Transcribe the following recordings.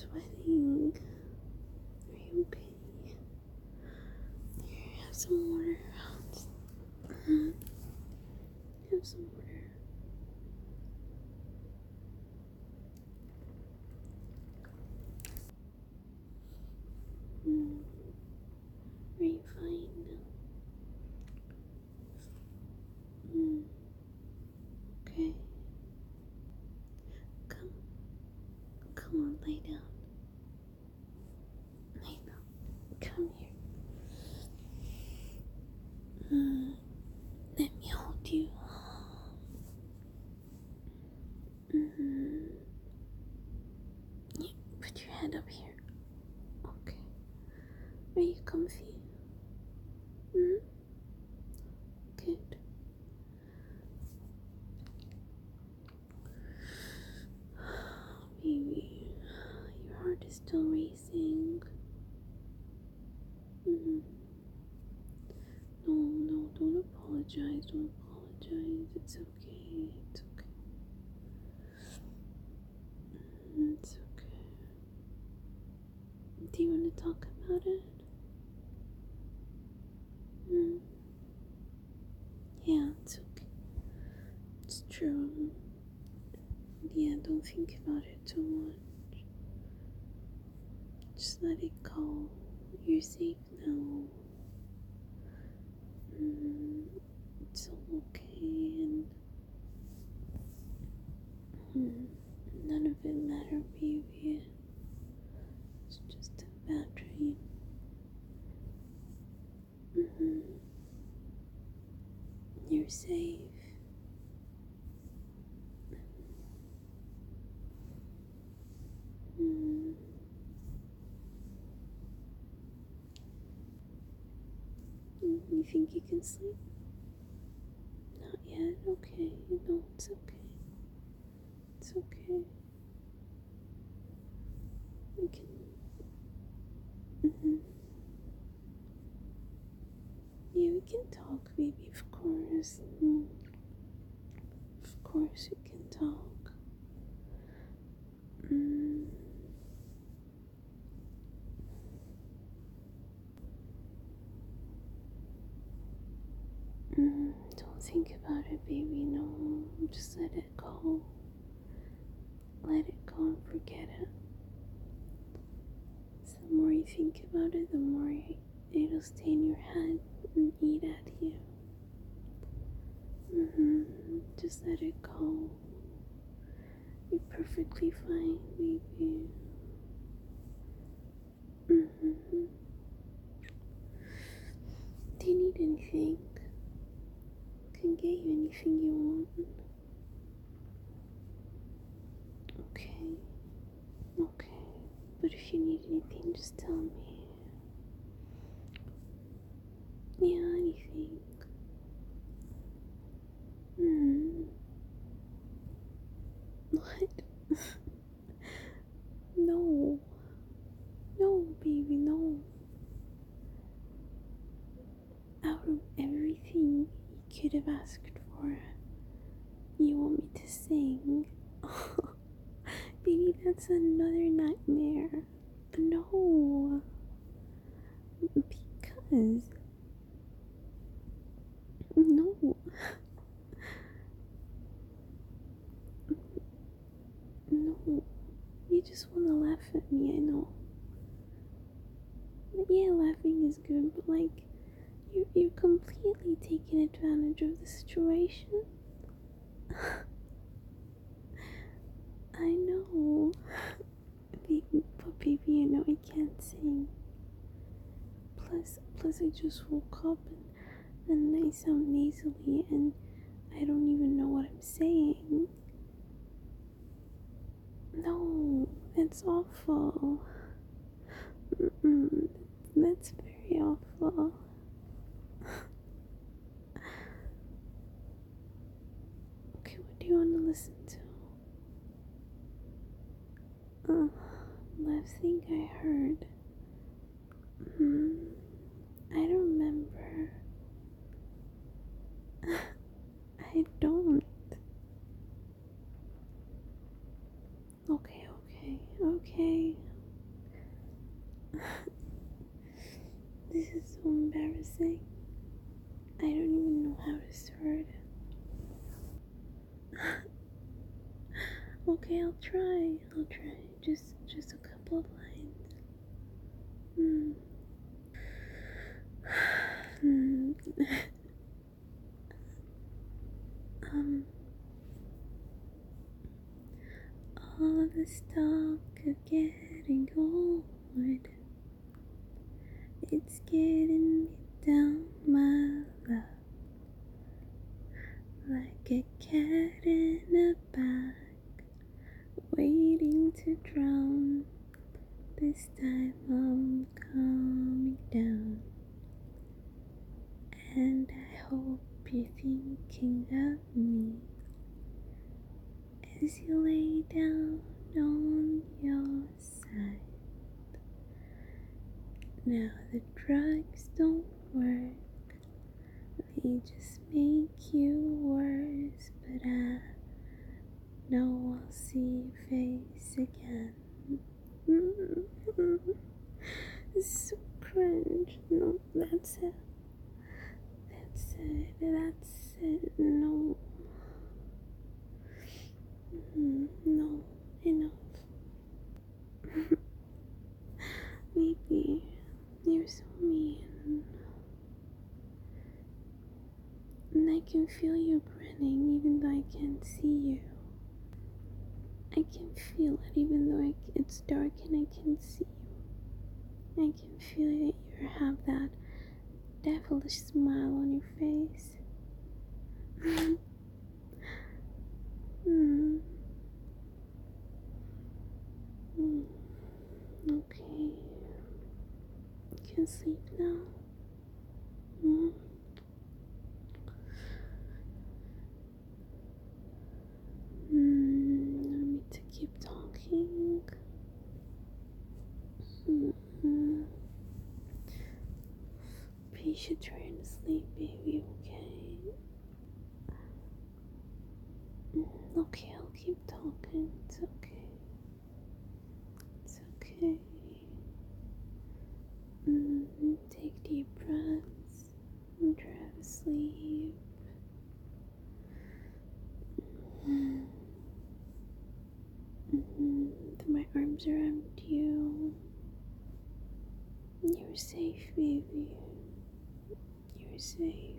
sweating. Are you okay? Here, have some water. Have some water. Are you fine? Okay. Come on, lay down. Lay down. Come here. Let me hold you. Yeah, put your head up here. Okay. Are you comfy? Good. Baby, your heart is still racing. No, don't apologize. Don't apologize. It's okay. It's okay. It's okay. Do you want to talk about it? Yeah, it's okay. It's true. Yeah, don't think about it too much. Just let it go. You're safe now. It's all okay, and none of it mattered, baby. It's just a bad dream. You're safe. You think you can sleep? Not yet? Okay. No, it's okay. It's okay. We can. Yeah, we can talk, baby, of course. Of course, we can talk. Don't think about it, baby. No, just let it go. Let it go and forget it. So the more you think about it, the more it'll stay in your head and eat at you. Just let it go. You're perfectly fine, baby. Do you need anything? I can get you anything you want. Okay. But if you need anything, just tell me. Yeah, anything. What? No. No, baby, no. Out of everything you could have asked for, you want me to sing? Baby, that's another nightmare. No. Because. No. No. You just want to laugh at me, I know. Yeah, laughing is good, but like, you're completely taking advantage of the situation. I know. But baby, you know I can't sing. Plus I just woke up and I sound nasally and I don't even know what I'm saying. No, it's awful. That's very awful. Okay, what do you want to listen to? Last thing I heard. I don't remember. I don't. Okay. This is so embarrassing. I don't even know how to start. Okay, I'll try. Just a couple of lines. um, all this talk of getting old, it's getting me down, my love, like a cat in a bag, waiting to drown. This time I'm coming down, and I hope you're thinking of me as you lay down on your side. Now the drugs don't work, they just make you worse, but I know I'll see your face again. It's so cringe. No, that's it. That's it. That's it. No. No. Enough. Maybe you're so mean. And I can feel you grinning even though I can't see you. I can feel it even though it's dark and I can't see you. I can feel that you have that devilish smile on your face. Okay. You can sleep now. No need to keep talking. But you should try to sleep, baby, okay? Okay, I'll keep talking. It's okay. It's okay. Take deep breaths and try to sleep. My arms around you. You're safe, baby. You're safe.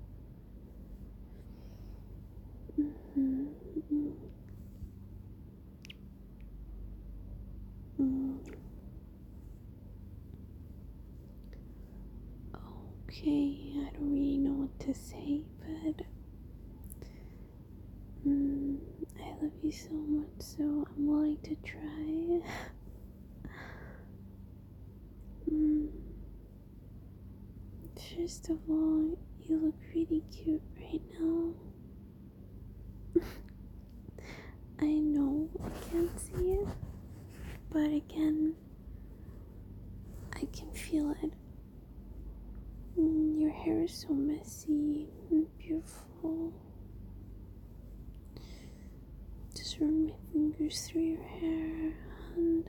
Okay, I don't really know what to say, but I love you so much, so I'm willing to try. First of all, you look really cute right now. I know I can't see it, but again, I can feel it. Your hair is so messy and beautiful. Just run my fingers through your hair and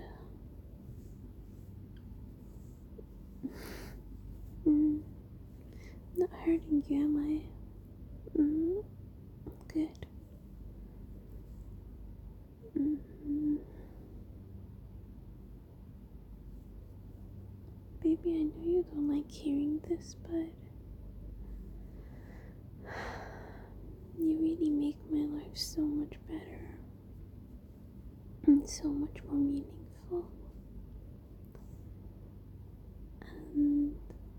not hurting you, am I? Good. Baby, I know you don't like hearing this, but you really make my life so much better and so much more meaningful. And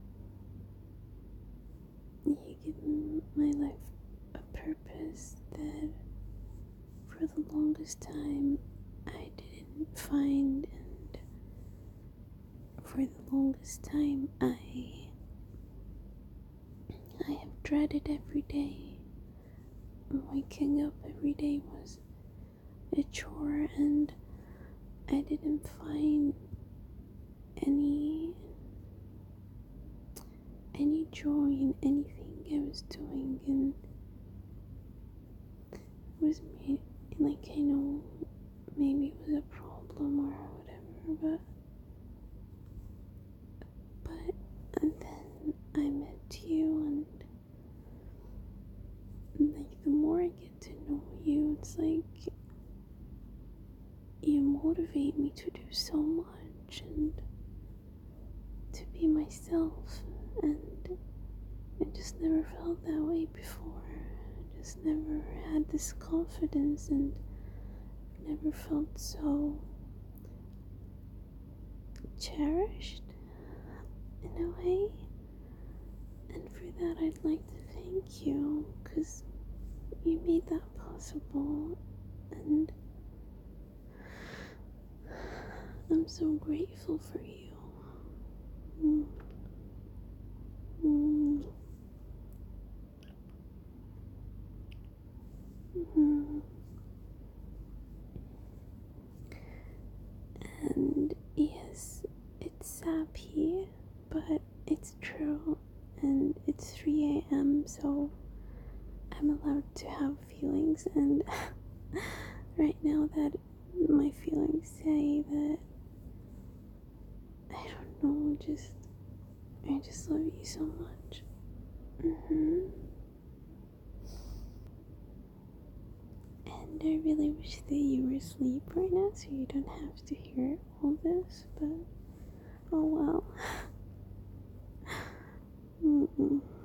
you give my life a purpose that for the longest time I didn't find, and for the longest time I have dreaded every day. Waking up every day was a chore, and I didn't find any joy in anything I was doing, and it was me. Like, I know maybe it was a problem or whatever, much and to be myself, and I just never felt that way before. I just never had this confidence and never felt so cherished in a way. And for that, I'd like to thank you, because you made that possible, and I'm so grateful for you. Mm. Mm. Mm. And yes, it's sappy, but it's true, and it's 3 a.m., so I'm allowed to have feelings, and right now that my feelings say that, I don't know, I just love you so much. And I really wish that you were asleep right now so you don't have to hear all this, but oh well.